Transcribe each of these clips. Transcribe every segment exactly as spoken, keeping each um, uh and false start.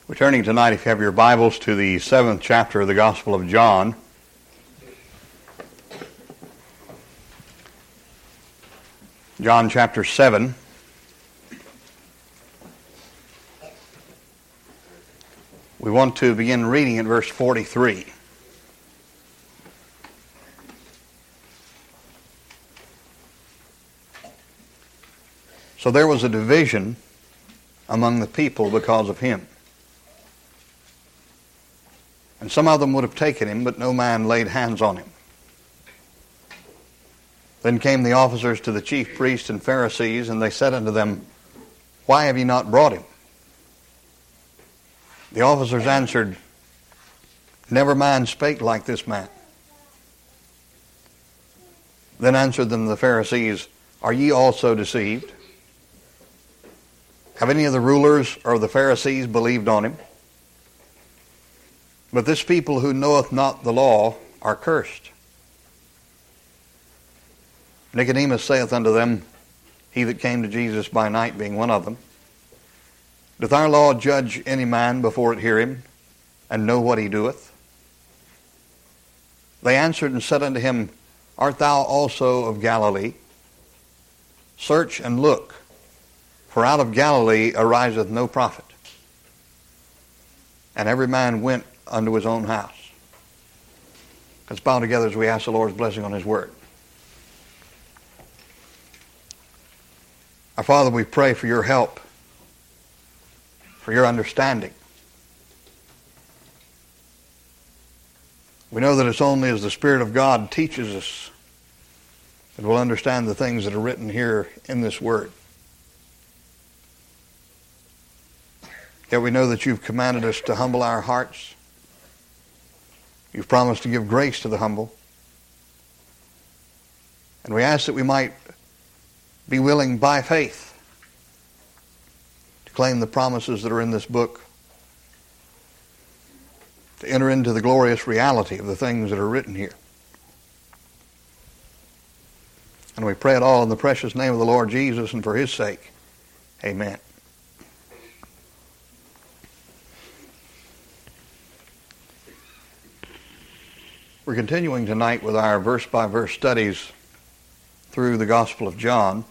We're turning tonight, if you have your Bibles, to the seventh chapter of the Gospel of John. John chapter seven. We want to begin reading at verse forty-three. So there was a division among the people because of him. And some of them would have taken him, but no man laid hands on him. Then came the officers to the chief priests and Pharisees, and they said unto them, Why have ye not brought him? The officers answered, Never man spake like this man. Then answered them the Pharisees, Are ye also deceived? Have any of the rulers or the Pharisees believed on him? But this people who knoweth not the law are cursed. Nicodemus saith unto them, he that came to Jesus by night, being one of them, Doth our law judge any man before it hear him, and know what he doeth? They answered and said unto him, Art thou also of Galilee? Search and look, for out of Galilee ariseth no prophet. And every man went unto his own house. Let's bow together as we ask the Lord's blessing on his word. Our Father, we pray for your help, for your understanding. We know that it's only as the Spirit of God teaches us that we'll understand the things that are written here in this word. Yet we know that you've commanded us to humble our hearts. You've promised to give grace to the humble. And we ask that we might be willing by faith to claim the promises that are in this book, to enter into the glorious reality of the things that are written here. And we pray it all in the precious name of the Lord Jesus and for his sake. Amen. We're continuing tonight with our verse-by-verse studies through the Gospel of John.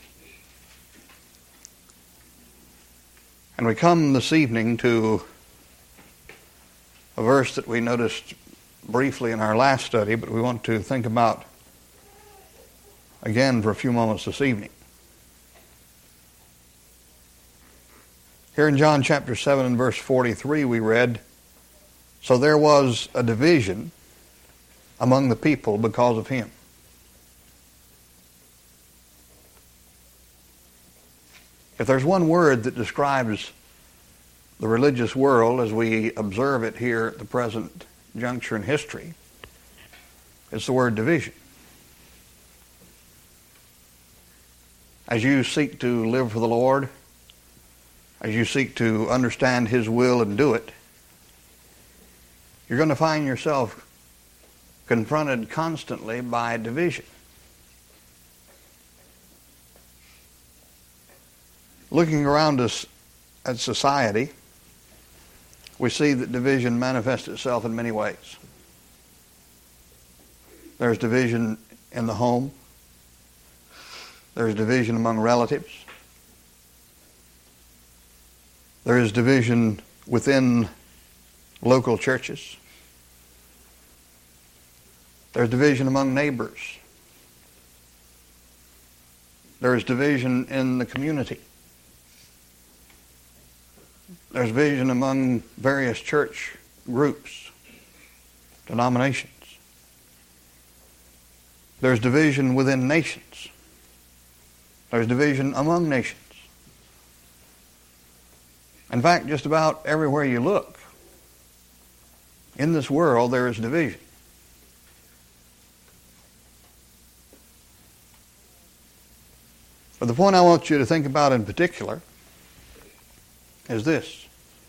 And we come this evening to a verse that we noticed briefly in our last study, but we want to think about again for a few moments this evening. Here in John chapter seven and verse forty-three we read, So there was a division among the people because of him. If there's one word that describes the religious world as we observe it here at the present juncture in history, it's the word division. As you seek to live for the Lord, as you seek to understand his will and do it, you're going to find yourself confronted constantly by division. Looking around us at society, we see that division manifests itself in many ways. There's division in the home. There's division among relatives. There is division within local churches. There's division among neighbors. There's division in the community. There's division among various church groups, denominations. There's division within nations. There's division among nations. In fact, just about everywhere you look in this world, there is division. But the point I want you to think about in particular is this.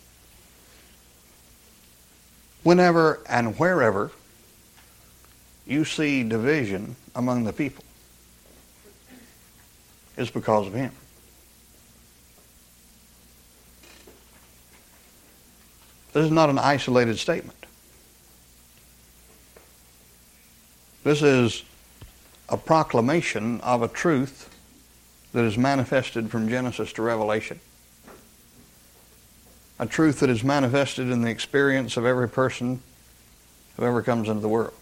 Whenever and wherever you see division among the people, it's because of him. This is not an isolated statement. This is a proclamation of a truth that is manifested from Genesis to Revelation. A truth that is manifested in the experience of every person who ever comes into the world.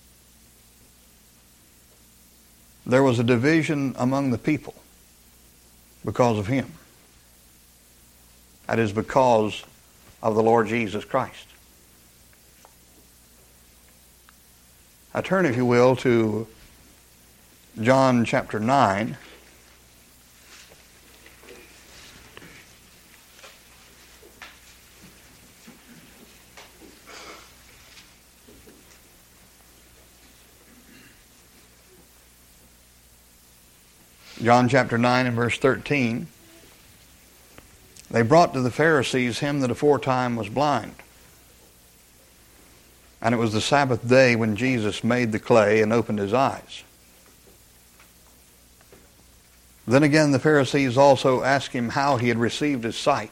There was a division among the people because of him. That is because of the Lord Jesus Christ. I turn, if you will, to John chapter nine. John chapter nine and verse thirteen. They brought to the Pharisees him that aforetime was blind. And it was the Sabbath day when Jesus made the clay and opened his eyes. Then again the Pharisees also asked him how he had received his sight.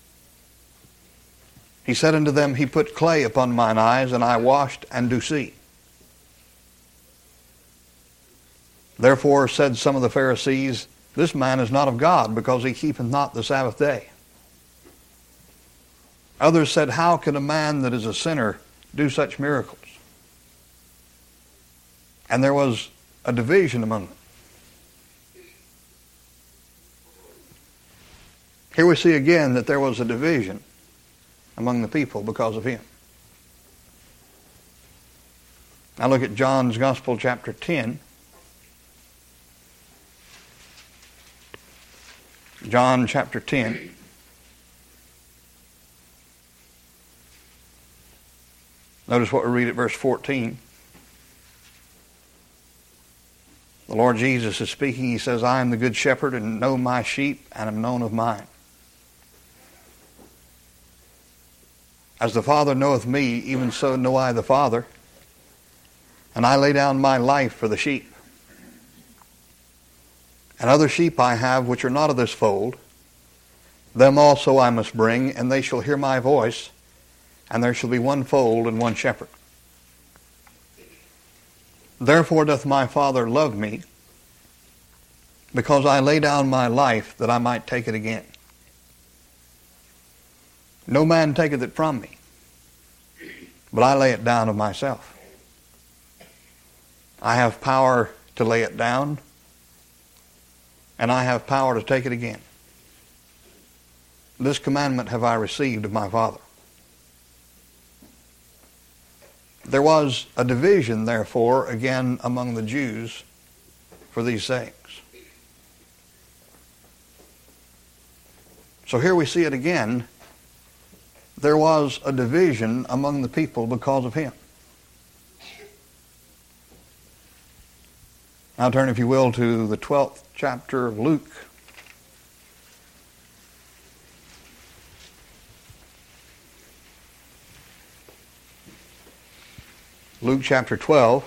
He said unto them, He put clay upon mine eyes, and I washed, and do see. Therefore said some of the Pharisees, This man is not of God, because he keepeth not the Sabbath day. Others said, How can a man that is a sinner do such miracles? And there was a division among them. Here we see again that there was a division among the people because of him. Now look at John's Gospel, chapter ten. John chapter ten. Notice what we read at verse fourteen. The Lord Jesus is speaking. He says, I am the good shepherd, and know my sheep, and am known of mine. As the Father knoweth me, even so know I the Father, and I lay down my life for the sheep. And other sheep I have which are not of this fold, them also I must bring, and they shall hear my voice, and there shall be one fold and one shepherd. Therefore doth my Father love me, because I lay down my life that I might take it again. No man taketh it from me, but I lay it down of myself. I have power to lay it down, and I have power to take it again. This commandment have I received of my Father. There was a division, therefore, again among the Jews for these sayings. So here we see it again. There was a division among the people because of him. Now turn, if you will, to the twelfth chapter of Luke. Luke chapter twelve.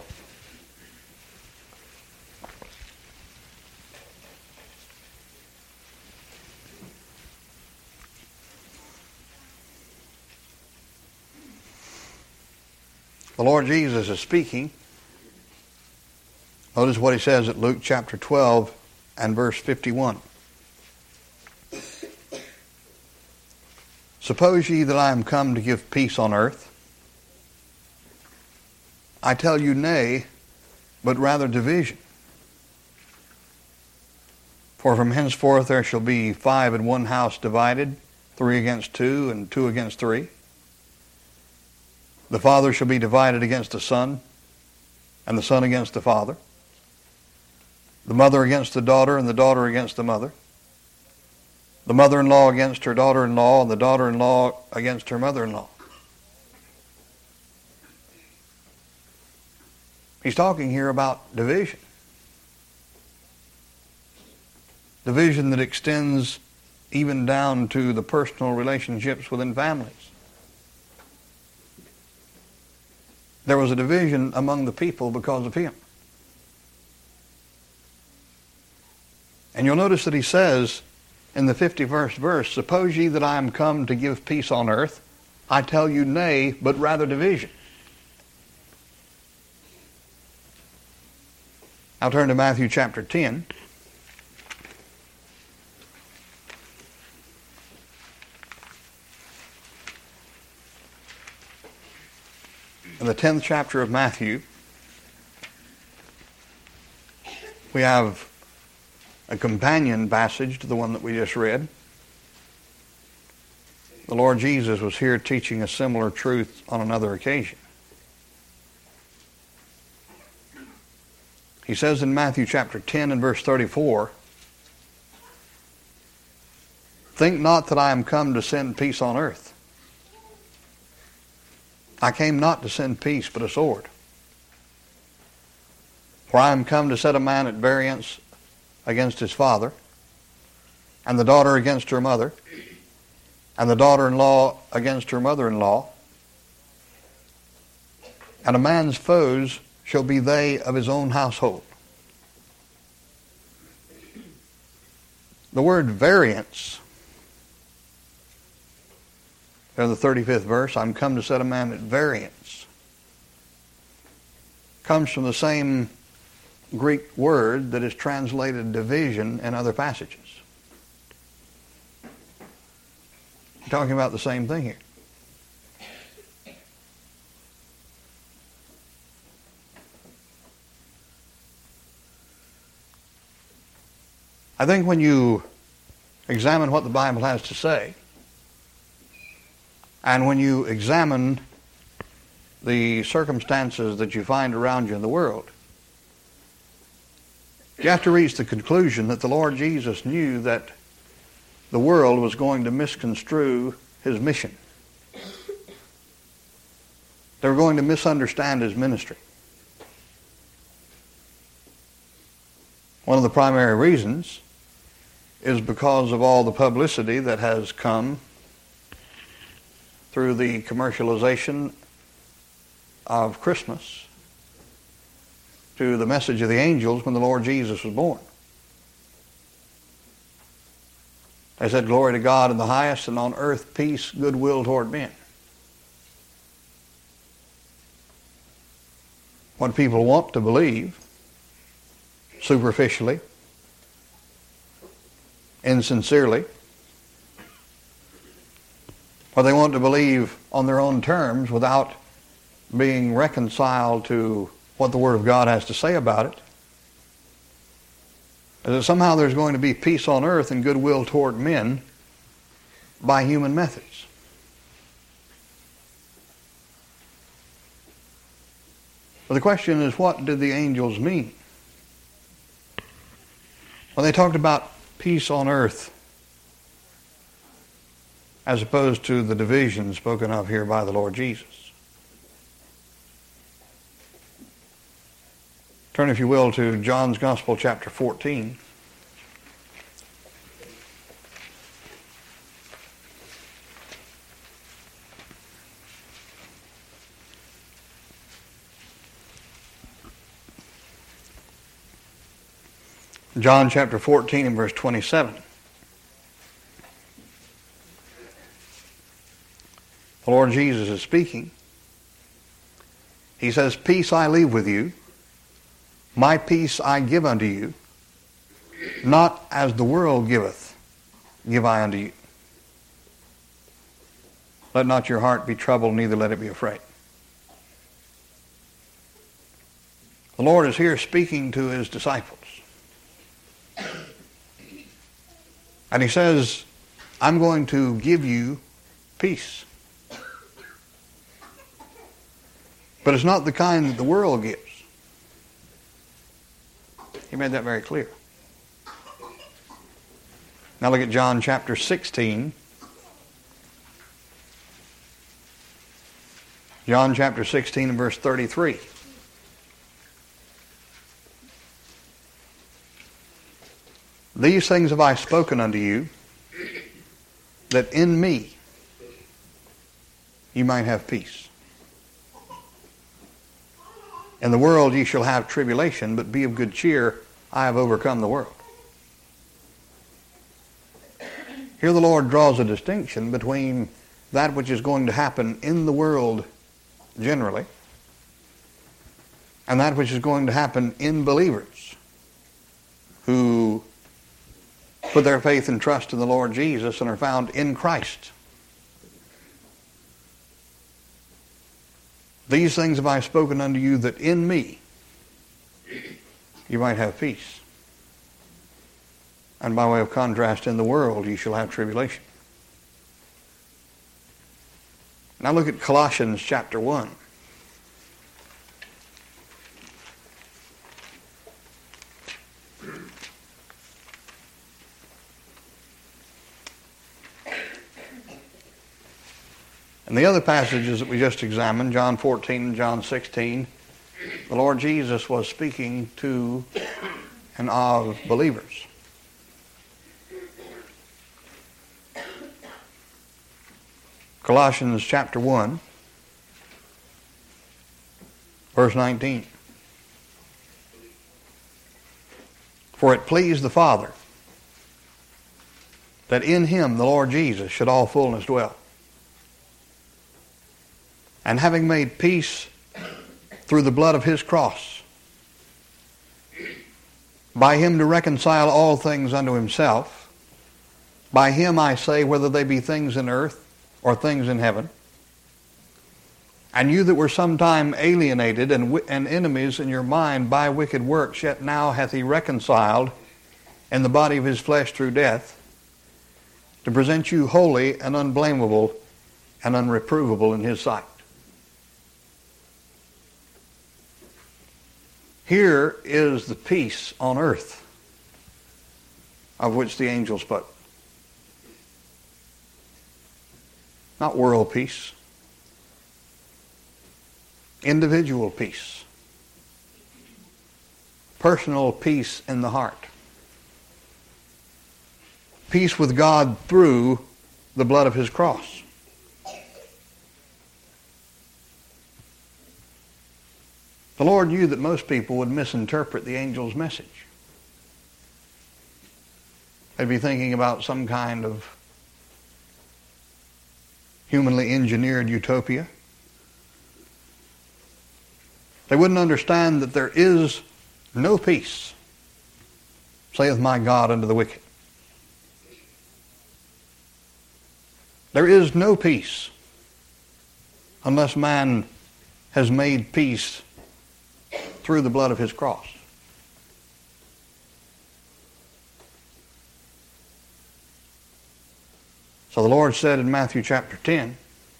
The Lord Jesus is speaking. Notice what he says at Luke chapter twelve and verse fifty-one. Suppose ye that I am come to give peace on earth? I tell you, nay, but rather division. For from henceforth there shall be five in one house divided, three against two, and two against three. The father shall be divided against the son, and the son against the father. The mother against the daughter, and the daughter against the mother. The mother-in-law against her daughter-in-law, and the daughter-in-law against her mother-in-law. He's talking here about division. Division that extends even down to the personal relationships within families. There was a division among the people because of him. And you'll notice that he says in the fifty-first verse, suppose ye that I am come to give peace on earth. I tell you nay, but rather division. I'll turn to Matthew chapter ten. In the tenth chapter of Matthew, we have a companion passage to the one that we just read. The Lord Jesus was here teaching a similar truth on another occasion. He says in Matthew chapter ten and verse thirty-four, "Think not that I am come to send peace on earth. I came not to send peace, but a sword. For I am come to set a man at variance against his father, and the daughter against her mother, and the daughter-in-law against her mother-in-law. And a man's foes shall be they of his own household." The word variance, there in the thirty-fifth verse, "I'm come to set a man at variance," comes from the same Greek word that is translated division in other passages. We're talking about the same thing here. I think when you examine what the Bible has to say, and when you examine the circumstances that you find around you in the world, you have to reach the conclusion that the Lord Jesus knew that the world was going to misconstrue his mission. They were going to misunderstand his ministry. One of the primary reasons is because of all the publicity that has come through the commercialization of Christmas to the message of the angels when the Lord Jesus was born. They said, "Glory to God in the highest, and on earth peace, goodwill toward men." What people want to believe, superficially, insincerely, what they want to believe on their own terms without being reconciled to what the Word of God has to say about it, is that somehow there's going to be peace on earth and goodwill toward men by human methods. But the question is, what did the angels mean when they talked about peace on earth as opposed to the division spoken of here by the Lord Jesus? Turn, if you will, to John's Gospel, chapter fourteen. John chapter fourteen and verse twenty-seven. The Lord Jesus is speaking. He says, "Peace I leave with you. My peace I give unto you. Not as the world giveth, give I unto you. Let not your heart be troubled, neither let it be afraid." The Lord is here speaking to his disciples. And he says, "I'm going to give you peace. But it's not the kind that the world gives." He made that very clear. Now look at John chapter sixteen. John chapter sixteen and verse thirty-three. "These things have I spoken unto you, that in me you might have peace. In the world ye shall have tribulation, but be of good cheer, I have overcome the world." Here the Lord draws a distinction between that which is going to happen in the world generally, and that which is going to happen in believers who put their faith and trust in the Lord Jesus and are found in Christ. These things have I spoken unto you, that in me you might have peace. And by way of contrast, in the world you shall have tribulation. Now look at Colossians chapter one. And the other passages that we just examined, John fourteen and John sixteen, the Lord Jesus was speaking to and of believers. Colossians chapter one, verse nineteen. For it pleased the Father that in him, the Lord Jesus, should all fullness dwell. And having made peace through the blood of his cross, by him to reconcile all things unto himself, by him I say, whether they be things in earth or things in heaven. And you that were sometime alienated and, and enemies in your mind by wicked works, yet now hath he reconciled in the body of his flesh through death, to present you holy and unblameable and unreprovable in his sight. Here is the peace on earth of which the angel spoke. Not world peace. Individual peace. Personal peace in the heart. Peace with God through the blood of his cross. The Lord knew that most people would misinterpret the angel's message. They'd be thinking about some kind of humanly engineered utopia. They wouldn't understand that there is no peace, saith my God unto the wicked. There is no peace unless man has made peace through the blood of his cross. So the Lord said in Matthew chapter ten,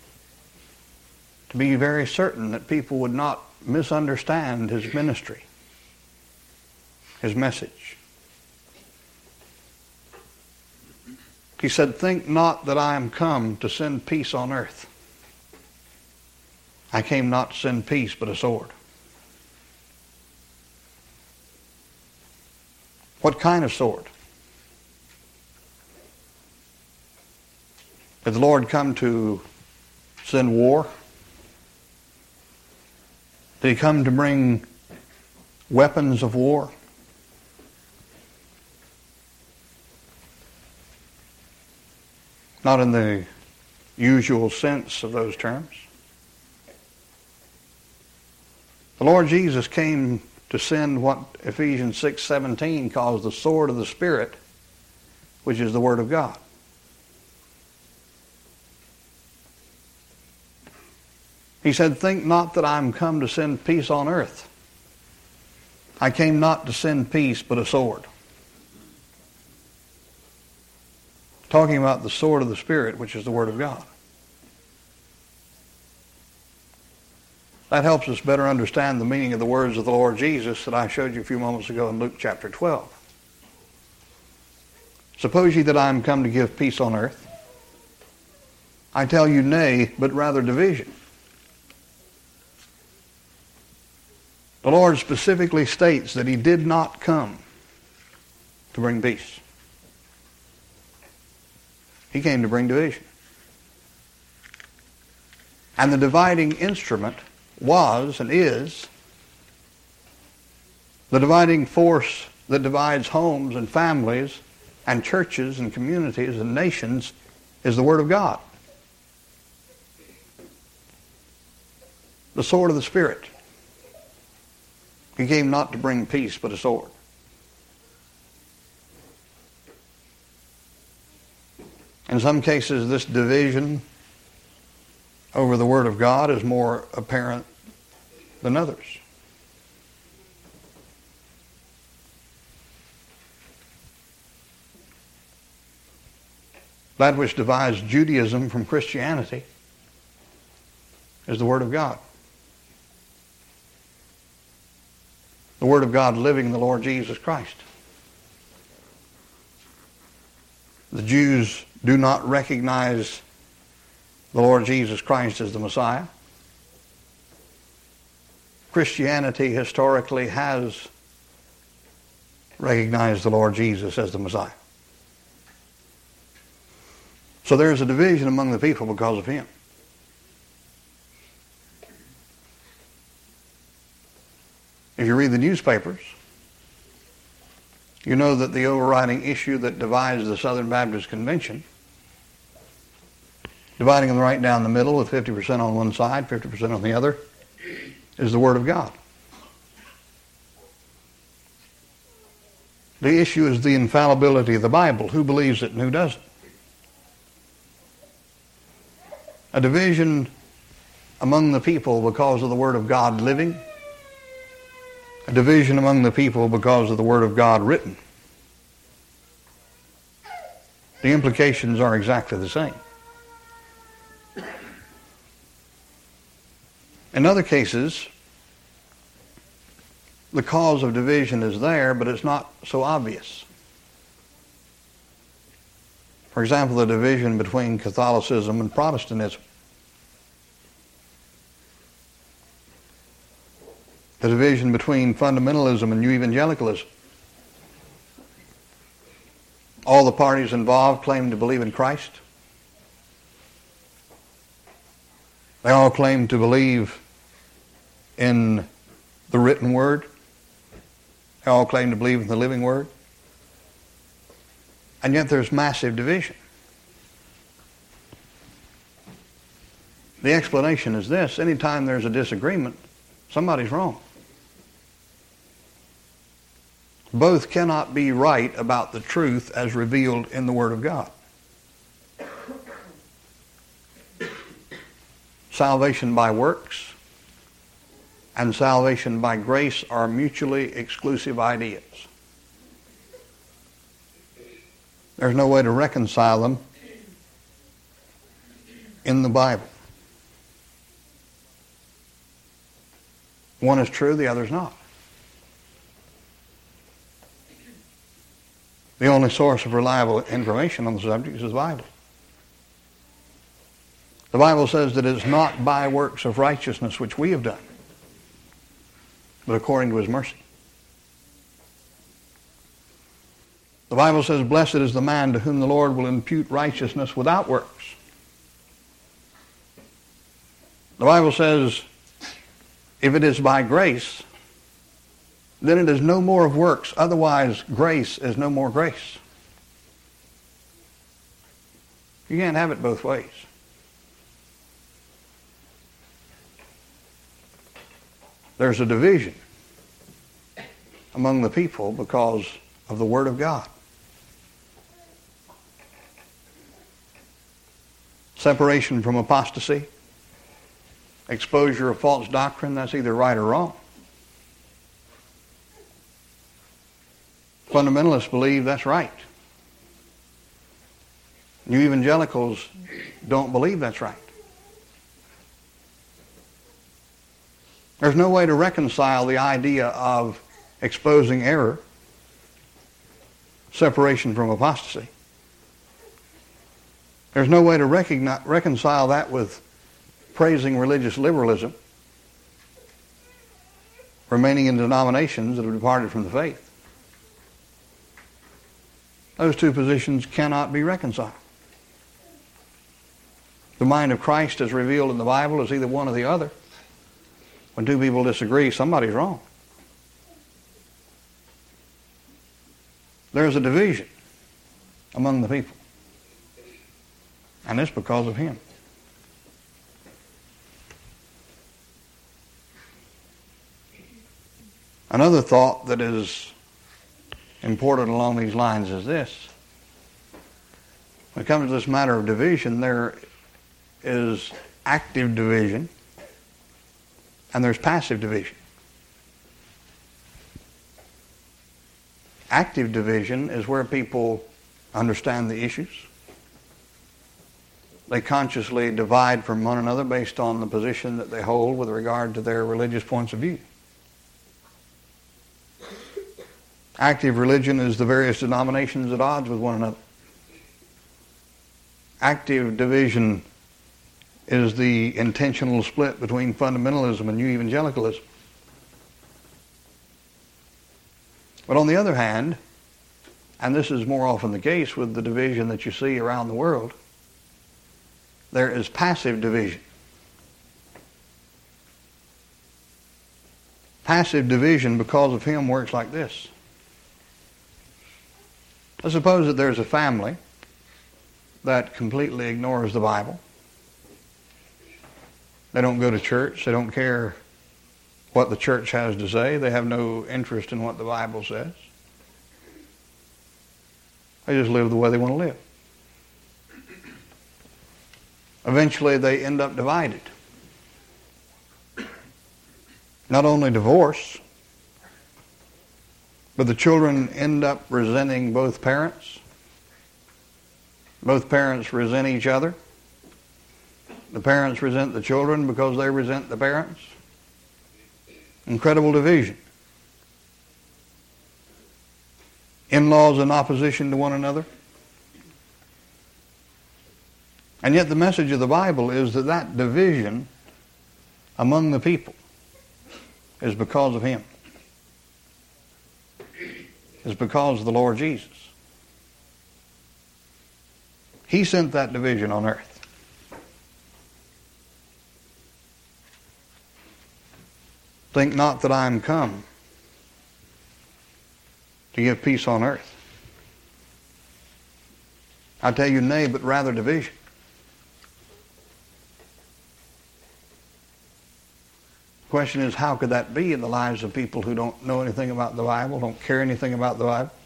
to be very certain that people would not misunderstand his ministry, his message. He said, think not that I am come to send peace on earth. I came not to send peace, but a sword. What kind of sword? Did the Lord come to send war? Did he come to bring weapons of war? Not in the usual sense of those terms. The Lord Jesus came to send what Ephesians six seventeen calls the sword of the Spirit, which is the Word of God. He said, think not that I am come to send peace on earth. I came not to send peace, but a sword. Talking about the sword of the Spirit, which is the Word of God. That helps us better understand the meaning of the words of the Lord Jesus that I showed you a few moments ago in Luke chapter twelve. Suppose ye that I am come to give peace on earth. I tell you nay, but rather division. The Lord specifically states that he did not come to bring peace. He came to bring division. And the dividing instrument was and is the dividing force that divides homes and families and churches and communities and nations is the Word of God. the sword of the Spirit. He came not to bring peace, but a sword. In some cases, this division over the Word of God is more apparent than others. That which divides Judaism from Christianity is the Word of God. The Word of God living in the Lord Jesus Christ. The Jews do not recognize the Lord Jesus Christ as the Messiah. Christianity historically has recognized the Lord Jesus as the Messiah. So there is a division among the people because of him. If you read the newspapers, you know that the overriding issue that divides the Southern Baptist Convention, dividing them right down the middle with fifty percent on one side, fifty percent on the other, is the Word of God. The issue is the infallibility of the Bible. Who believes it and who doesn't? A division among the people because of the Word of God living. A division among the people because of the Word of God written. The implications are exactly the same. In other cases, the cause of division is there, but it's not so obvious. For example, the division between Catholicism and Protestantism. The division between fundamentalism and New Evangelicalism. All the parties involved claim to believe in Christ. They all claim to believe in the written Word. They all claim to believe in the living Word. And yet there's massive division. The explanation is this: anytime there's a disagreement, somebody's wrong. Both cannot be right about the truth as revealed in the Word of God. Salvation by works and salvation by grace are mutually exclusive ideas. There's no way to reconcile them in the Bible. One is true, the other is not. The only source of reliable information on the subject is the Bible. The Bible says that it is not by works of righteousness which we have done, but according to His mercy. The Bible says, blessed is the man to whom the Lord will impute righteousness without works. The Bible says, if it is by grace, then it is no more of works. Otherwise, grace is no more grace. You can't have it both ways. There's a division among the people because of the Word of God. Separation from apostasy, exposure of false doctrine, that's either right or wrong. Fundamentalists believe that's right. New evangelicals don't believe that's right. There's no way to reconcile the idea of exposing error, separation from apostasy. There's no way to recognize, reconcile that with praising religious liberalism, remaining in denominations that have departed from the faith. Those two positions cannot be reconciled. The mind of Christ as revealed in the Bible is either one or the other. When two people disagree, somebody's wrong. There's a division among the people. And it's because of him. Another thought that is important along these lines is this. When it comes to this matter of division, there is active division and there's passive division. Active division is where people understand the issues. They consciously divide from one another based on the position that they hold with regard to their religious points of view. Active religion is the various denominations at odds with one another. Active division is the intentional split between fundamentalism and new evangelicalism. But on the other hand, and this is more often the case with the division that you see around the world, there is passive division. Passive division, because of him, works like this. Let's suppose that there's a family that completely ignores the Bible. They don't go to church. They don't care what the church has to say. They have no interest in what the Bible says. They just live the way they want to live. Eventually they end up divided. Not only divorce, but the children end up resenting both parents. Both parents resent each other. The parents resent the children because they resent the parents. Incredible division. In-laws in opposition to one another. And yet the message of the Bible is that that division among the people is because of him. Is because of the Lord Jesus. He sent that division on earth. Think not that I am come to give peace on earth. I tell you, nay, but rather division. The question is, how could that be in the lives of people who don't know anything about the Bible, don't care anything about the Bible?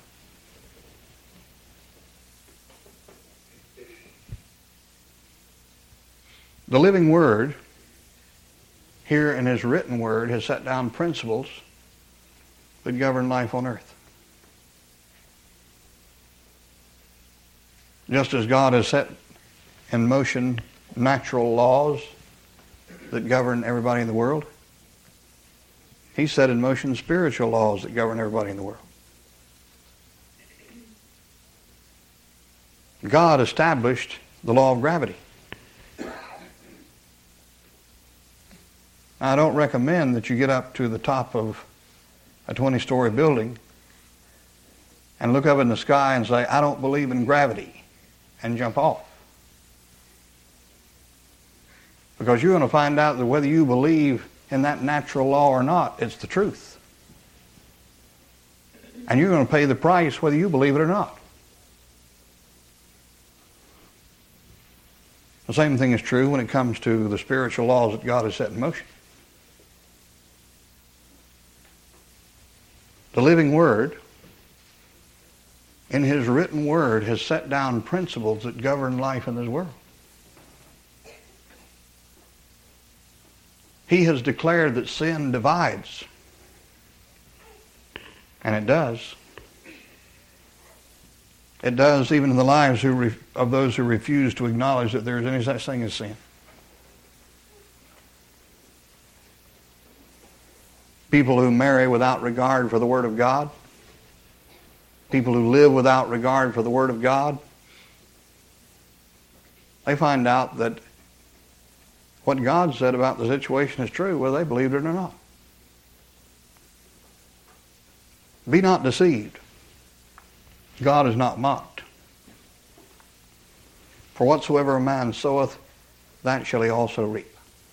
The living Word, here in His written Word, has set down principles that govern life on earth. Just as God has set in motion natural laws that govern everybody in the world, He set in motion spiritual laws that govern everybody in the world. God established the law of gravity. I don't recommend that you get up to the top of a twenty-story building and look up in the sky and say, I don't believe in gravity, and jump off. Because you're going to find out that whether you believe in that natural law or not, it's the truth. And you're going to pay the price whether you believe it or not. The same thing is true when it comes to the spiritual laws that God has set in motion. The living Word, in His written Word, has set down principles that govern life in this world. He has declared that sin divides. And it does. It does even in the lives who re- of those who refuse to acknowledge that there is any such thing as sin. People who marry without regard for the Word of God. People who live without regard for the Word of God. They find out that what God said about the situation is true, whether they believed it or not. Be not deceived. God is not mocked. For whatsoever a man soweth, that shall he also reap.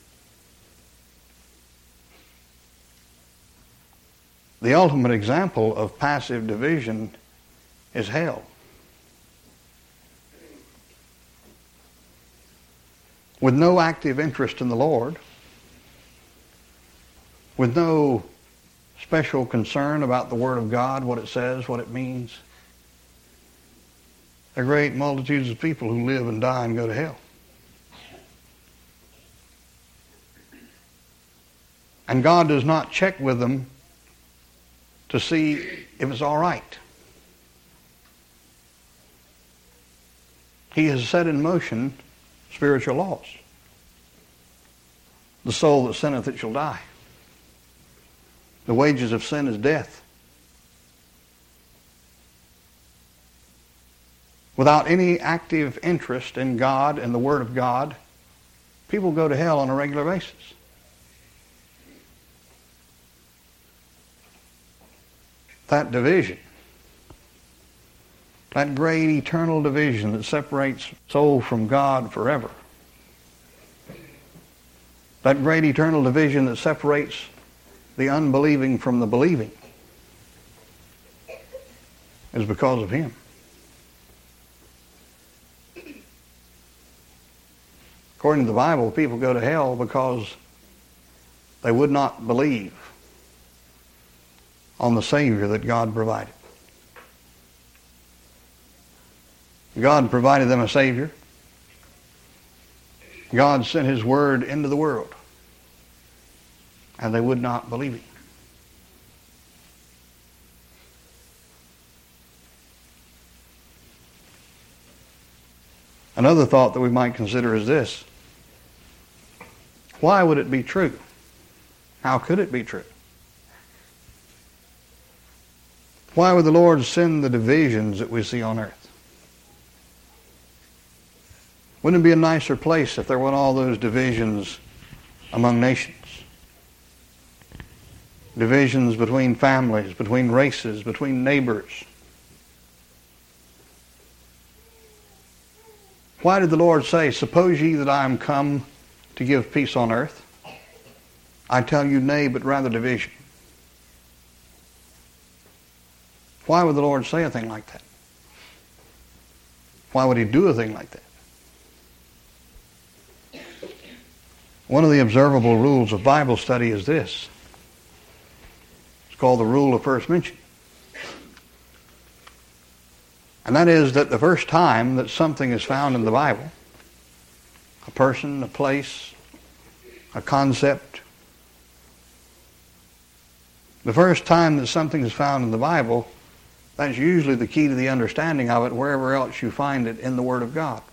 The ultimate example of passive division is hell. With no active interest in the Lord, with no special concern about the Word of God, what it says, what it means. There are great multitudes of people who live and die and go to hell. And God does not check with them to see if it's all right. He has set in motion spiritual laws. The soul that sinneth, it shall die. The wages of sin is death. Without any active interest in God and the Word of God, people go to hell on a regular basis. That division, that great eternal division that separates soul from God forever, that great eternal division that separates the unbelieving from the believing, is because of Him. According to the Bible, people go to hell because they would not believe on the Savior that God provided. God provided them a Savior. God sent His Word into the world, and they would not believe Him. Another thought that we might consider is this. Why would it be true? How could it be true? Why would the Lord send the divisions that we see on earth? Wouldn't it be a nicer place if there weren't all those divisions among nations? Divisions between families, between races, between neighbors. Why did the Lord say, "Suppose ye that I am come to give peace on earth? I tell you, nay, but rather division." Why would the Lord say a thing like that? Why would He do a thing like that? One of the observable rules of Bible study is this. It's called the rule of first mention. And that is that the first time that something is found in the Bible, a person, a place, a concept, the first time that something is found in the Bible, that's usually the key to the understanding of it wherever else you find it in the Word of God.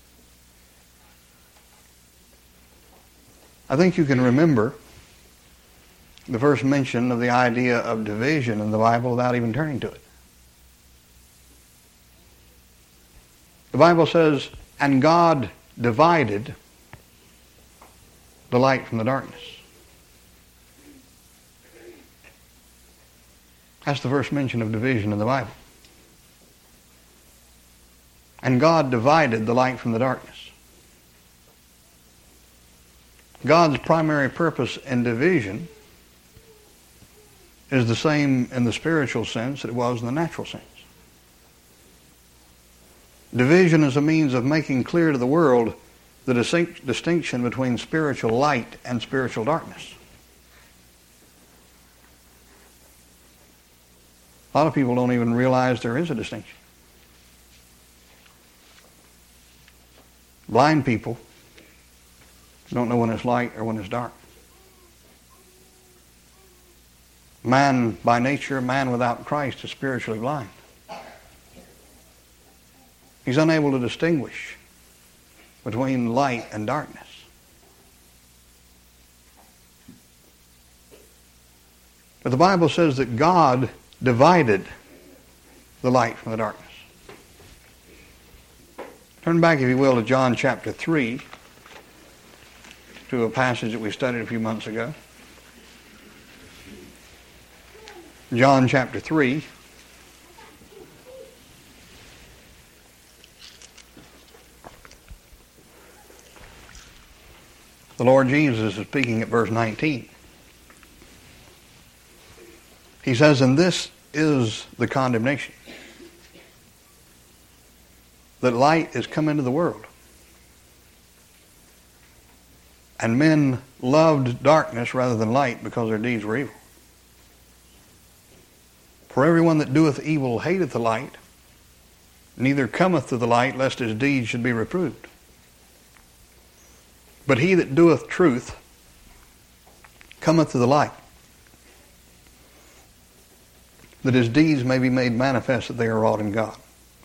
I think you can remember the first mention of the idea of division in the Bible without even turning to it. The Bible says, "And God divided the light from the darkness." That's the first mention of division in the Bible. And God divided the light from the darkness. God's primary purpose in division is the same in the spiritual sense that it was in the natural sense. Division is a means of making clear to the world the distinct, distinction between spiritual light and spiritual darkness. A lot of people don't even realize there is a distinction. Blind people don't know when it's light or when it's dark. Man, by nature, man without Christ is spiritually blind. He's unable to distinguish between light and darkness. But the Bible says that God divided the light from the darkness. Turn back, if you will, to John chapter three, to a passage that we studied a few months ago. John chapter three. The Lord Jesus is speaking at verse nineteen. He says, "And this is the condemnation, that light is come into the world, and men loved darkness rather than light because their deeds were evil." For everyone that doeth evil hateth the light, neither cometh to the light, lest his deeds should be reproved. But he that doeth truth cometh to the light, that his deeds may be made manifest that they are wrought in God.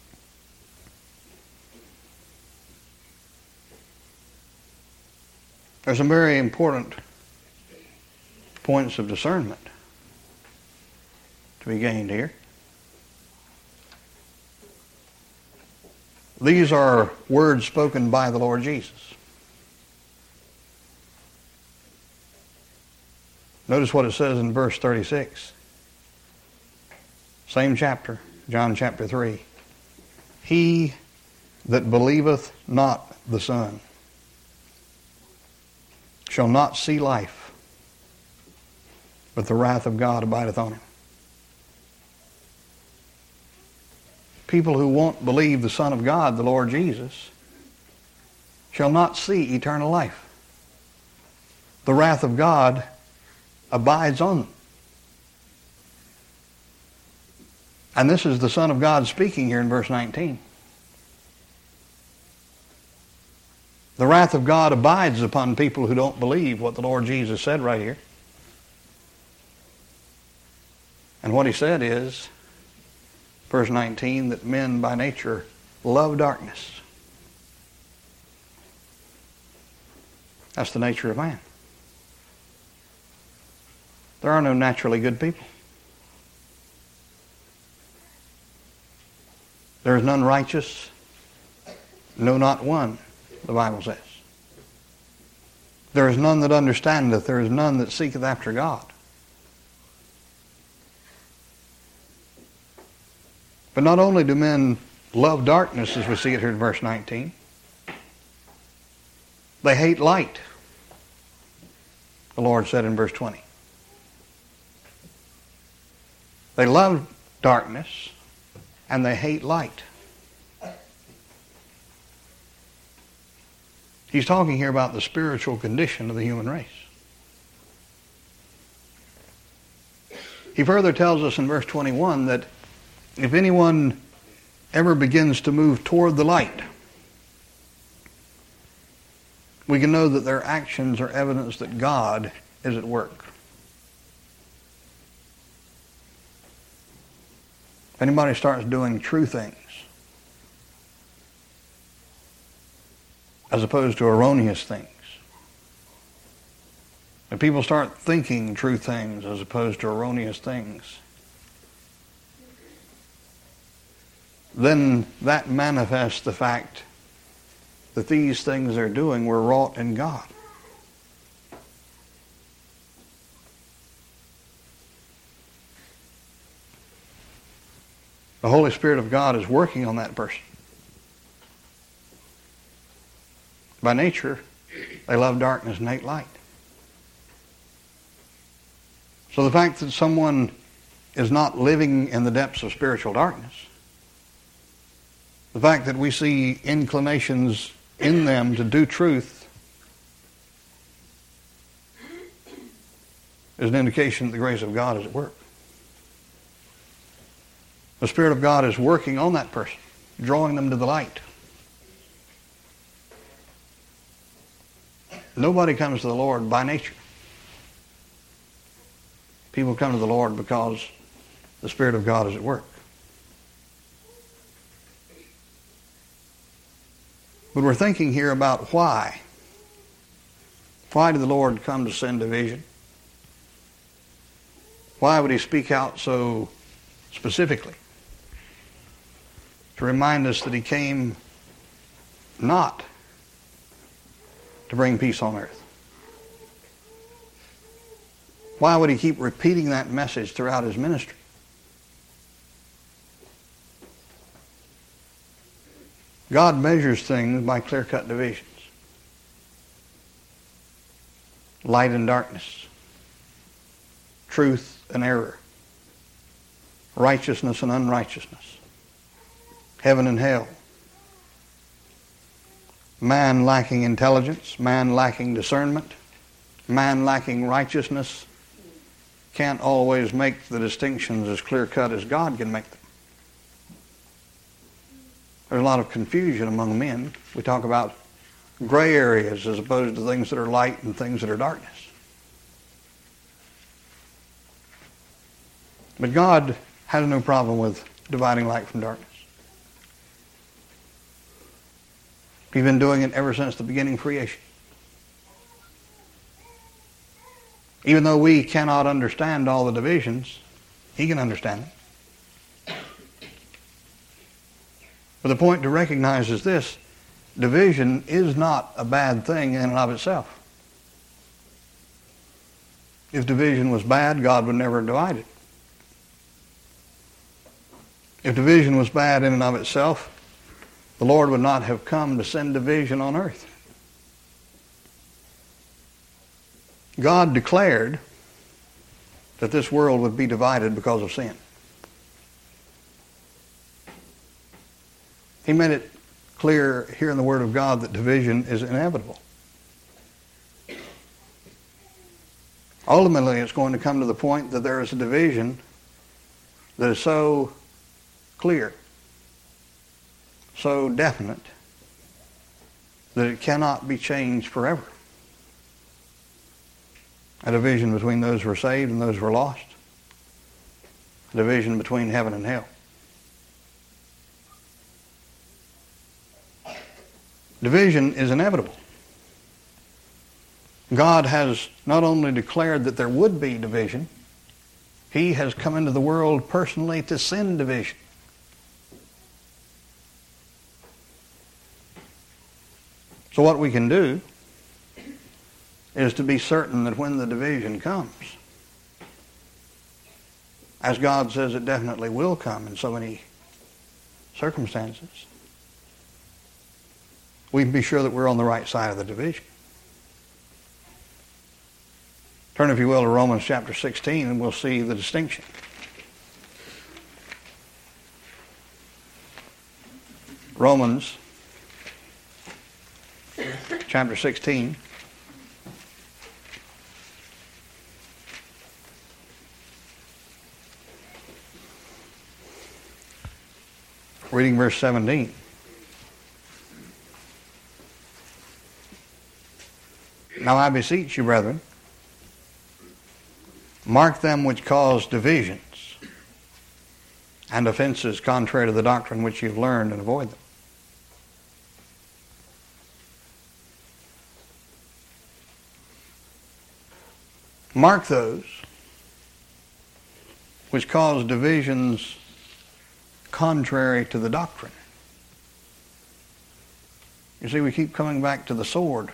There's some very important points of discernment to be gained here. These are words spoken by the Lord Jesus. Notice what it says in verse thirty-six. Same chapter, John chapter three. He that believeth not the Son shall not see life, but the wrath of God abideth on him. People who won't believe the Son of God, the Lord Jesus, shall not see eternal life. The wrath of God abides on them. And this is the Son of God speaking here in verse nineteen. The wrath of God abides upon people who don't believe what the Lord Jesus said right here. And what he said is, verse nineteen, that men by nature love darkness. That's the nature of man. There are no naturally good people. There is none righteous, no, not one, the Bible says. There is none that understandeth, there is none that seeketh after God. But not only do men love darkness, as we see it here in verse nineteen, they hate light, the Lord said in verse twenty. They love darkness and they hate light. He's talking here about the spiritual condition of the human race. He further tells us in verse twenty-one that if anyone ever begins to move toward the light, we can know that their actions are evidence that God is at work. If anybody starts doing true things as opposed to erroneous things, if people start thinking true things as opposed to erroneous things, then that manifests the fact that these things they're doing were wrought in God. The Holy Spirit of God is working on that person. By nature, they love darkness and hate light. So the fact that someone is not living in the depths of spiritual darkness, the fact that we see inclinations in them to do truth, is an indication that the grace of God is at work. The Spirit of God is working on that person, drawing them to the light. Nobody comes to the Lord by nature. People come to the Lord because the Spirit of God is at work. But we're thinking here about why. Why did the Lord come to send division? Why would he speak out so specifically? To remind us that he came not to bring peace on earth. Why would he keep repeating that message throughout his ministry? God measures things by clear-cut divisions. Light and darkness. Truth and error. Righteousness and unrighteousness. Heaven and hell. Man lacking intelligence. Man lacking discernment. Man lacking righteousness. can't always make the distinctions as clear-cut as God can make them. There's a lot of confusion among men. We talk about gray areas as opposed to things that are light and things that are darkness. But God has no problem with dividing light from darkness. He's been doing it ever since the beginning of creation. Even though we cannot understand all the divisions, He can understand them. But the point to recognize is this: division is not a bad thing in and of itself. If division was bad, God would never have divided. If division was bad in and of itself, the Lord would not have come to send division on earth. God declared that this world would be divided because of sin. He made it clear here in the Word of God that division is inevitable. Ultimately, it's going to come to the point that there is a division that is so clear, so definite, that it cannot be changed forever. A division between those who are saved and those who are lost. A division between heaven and hell. Division is inevitable. God has not only declared that there would be division, He has come into the world personally to send division. So what we can do is to be certain that when the division comes, as God says it definitely will come in so many circumstances, we can be sure that we're on the right side of the division. Turn, if you will, to Romans chapter sixteen, and we'll see the distinction. Romans chapter sixteen. Reading verse seventeen. Now I beseech you, brethren, mark them which cause divisions and offenses contrary to the doctrine which you've learned, and avoid them. Mark those which cause divisions contrary to the doctrine. You see, we keep coming back to the sword.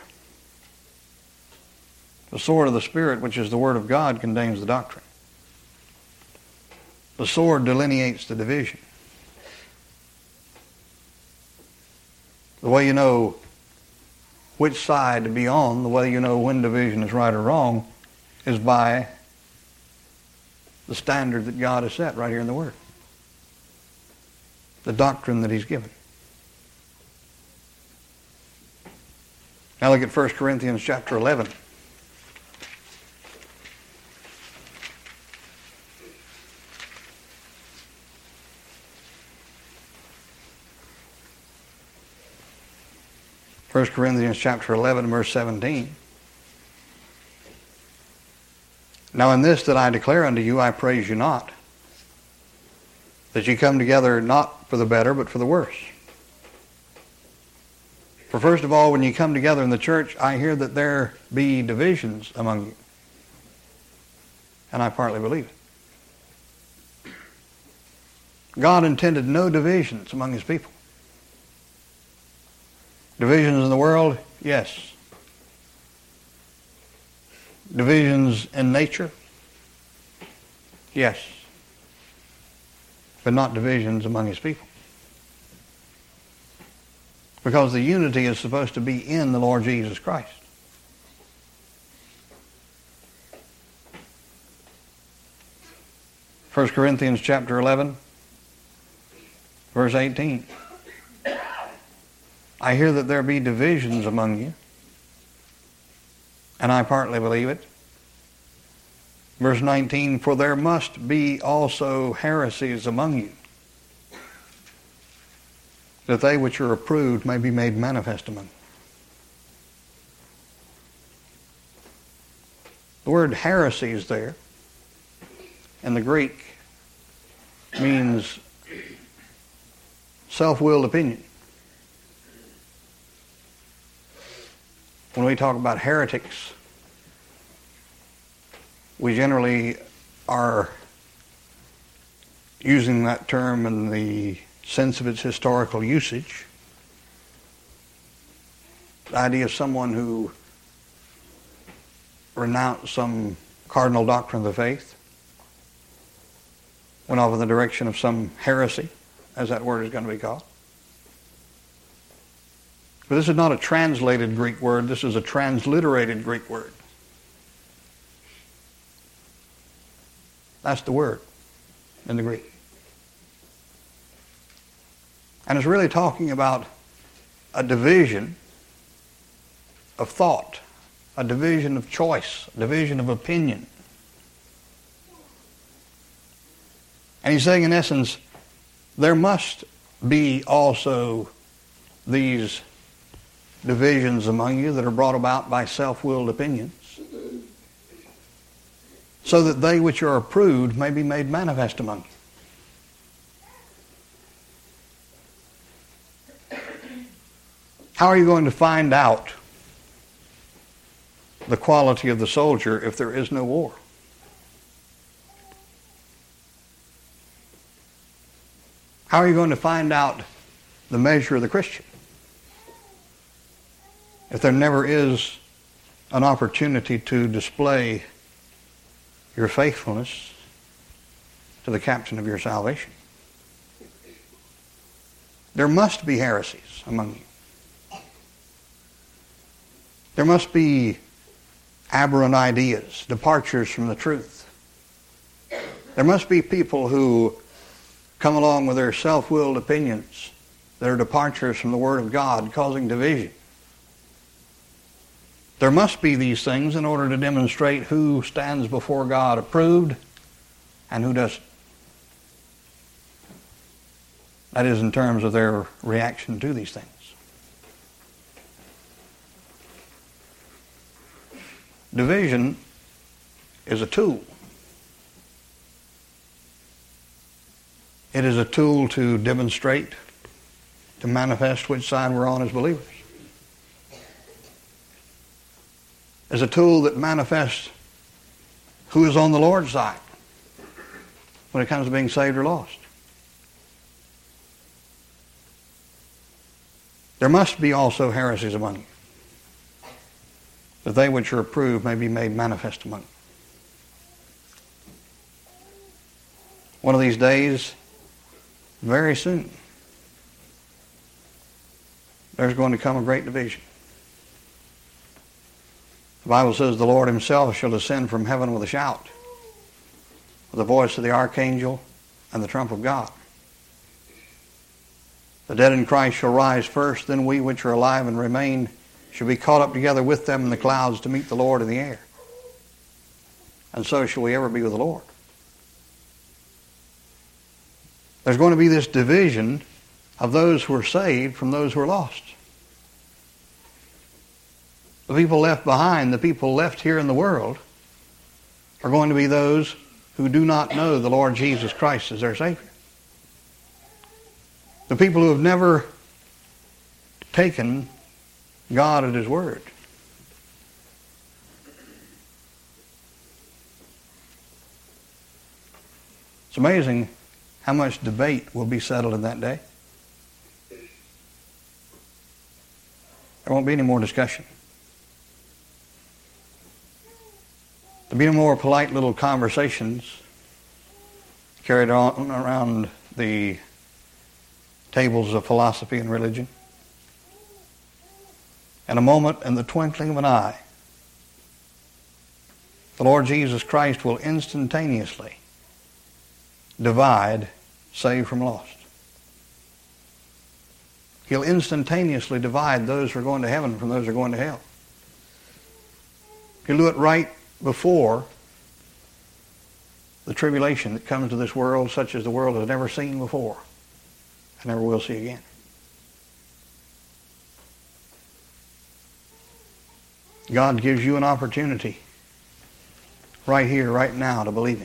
The sword of the Spirit, which is the Word of God, contains the doctrine. The sword delineates the division. The way you know which side to be on, the way you know when division is right or wrong, is by the standard that God has set right here in the Word. The doctrine that He's given. Now look at First Corinthians chapter eleven. First Corinthians chapter eleven, verse seventeen. Now in this that I declare unto you, I praise you not, that ye come together not for the better, but for the worse. For first of all, when ye come together in the church, I hear that there be divisions among you. And I partly believe it. God intended no divisions among His people. Divisions in the world, yes. Divisions in nature, yes. But not divisions among His people. Because the unity is supposed to be in the Lord Jesus Christ. First Corinthians chapter eleven, verse eighteen. I hear that there be divisions among you, and I partly believe it. Verse nineteen, for there must be also heresies among you, that they which are approved may be made manifest among you. The word heresies there in the Greek means self-willed opinion. When we talk about heretics, we generally are using that term in the sense of its historical usage. The idea of someone who renounced some cardinal doctrine of the faith, went off in the direction of some heresy, as that word is going to be called. But this is not a translated Greek word, this is a transliterated Greek word. That's the word in the Greek. And it's really talking about a division of thought, a division of choice, a division of opinion. And he's saying, in essence, there must be also these divisions among you that are brought about by self-willed opinions, so that they which are approved may be made manifest among you. How are you going to find out the quality of the soldier if there is no war? How are you going to find out the measure of the Christian if there never is an opportunity to display your faithfulness to the captain of your salvation? There must be heresies among you. There must be aberrant ideas, departures from the truth. There must be people who come along with their self-willed opinions that are departures from the Word of God, causing division. There must be these things in order to demonstrate who stands before God approved and who doesn't. That is, in terms of their reaction to these things. Division is a tool. It is a tool to demonstrate, to manifest which side we're on as believers. It's a tool that manifests who is on the Lord's side when it comes to being saved or lost. There must be also heresies among you, that they which are approved may be made manifest among you. One of these days, very soon, there's going to come a great division. The Bible says the Lord himself shall descend from heaven with a shout, with the voice of the archangel and the trump of God. The dead in Christ shall rise first, then we which are alive and remain shall be caught up together with them in the clouds to meet the Lord in the air. And so shall we ever be with the Lord. There's going to be this division of those who are saved from those who are lost. The people left behind, the people left here in the world, are going to be those who do not know the Lord Jesus Christ as their Savior. The people who have never taken God at His word. It's amazing how much debate will be settled in that day. There won't be any more discussion. There'll be no more polite little conversations carried on around the tables of philosophy and religion. In a moment, in the twinkling of an eye, the Lord Jesus Christ will instantaneously divide saved from lost. He'll instantaneously divide those who are going to heaven from those who are going to hell. He'll do it right before the tribulation that comes to this world, such as the world has never seen before and never will see again. God gives you an opportunity right here, right now, to believe Him.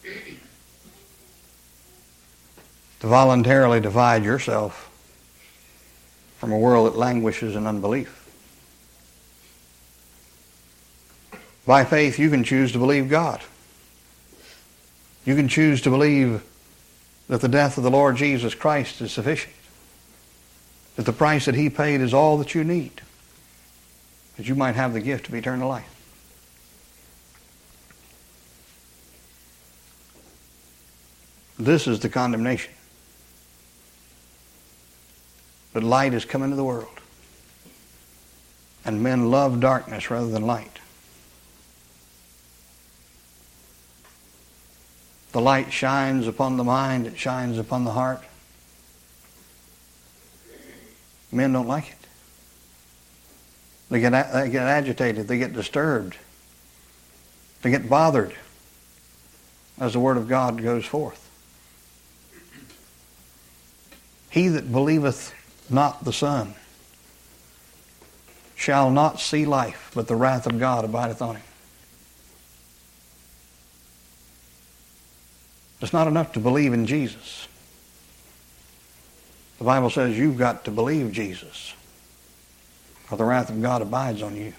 To voluntarily divide yourself from a world that languishes in unbelief. By faith, you can choose to believe God. You can choose to believe that the death of the Lord Jesus Christ is sufficient. That the price that He paid is all that you need. That you might have the gift of eternal life. This is the condemnation. That light has come into the world. And men love darkness rather than light. The light shines upon the mind, it shines upon the heart. Men don't like it. They get, they get agitated, they get disturbed, they get bothered as the Word of God goes forth. He that believeth not the Son shall not see life, but the wrath of God abideth on him. It's not enough to believe in Jesus. The Bible says you've got to believe Jesus, or the wrath of God abides on you.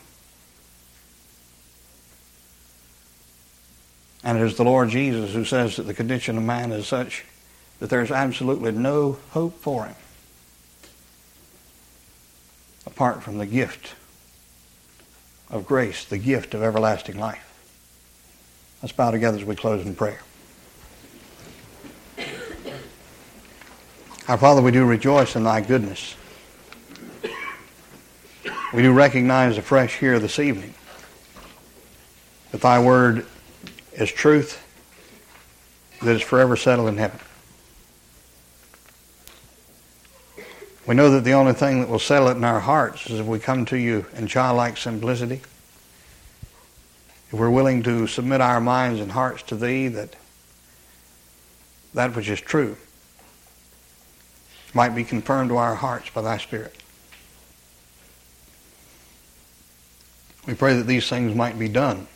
And it is the Lord Jesus who says that the condition of man is such that there is absolutely no hope for him apart from the gift of grace, the gift of everlasting life. Let's bow together as we close in prayer. Our Father, we do rejoice in Thy goodness. We do recognize afresh here this evening that Thy Word is truth that is forever settled in heaven. We know that the only thing that will settle it in our hearts is if we come to You in childlike simplicity. If we're willing to submit our minds and hearts to Thee, that that which is true might be confirmed to our hearts by Thy Spirit. We pray that these things might be done.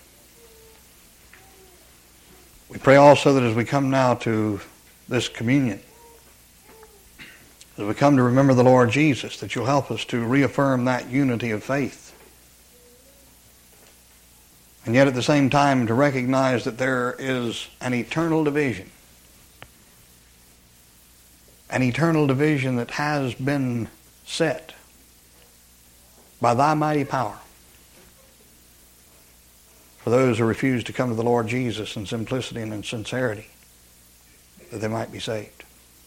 We pray also that as we come now to this communion, as we come to remember the Lord Jesus, that You'll help us to reaffirm that unity of faith. And yet at the same time to recognize that there is an eternal division. An eternal division that has been set by Thy mighty power for those who refuse to come to the Lord Jesus in simplicity and in sincerity, that they might be saved.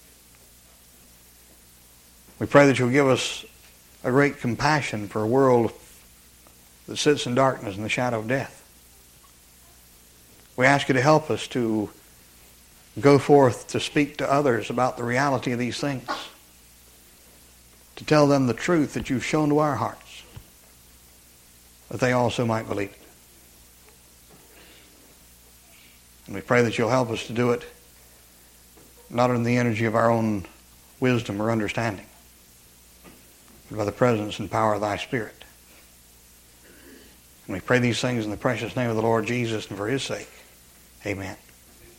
We pray that You'll give us a great compassion for a world that sits in darkness and the shadow of death. We ask You to help us to go forth to speak to others about the reality of these things, to tell them the truth that You've shown to our hearts, that they also might believe it. And we pray that You'll help us to do it not in the energy of our own wisdom or understanding, but by the presence and power of Thy Spirit. And we pray these things in the precious name of the Lord Jesus and for His sake. Amen.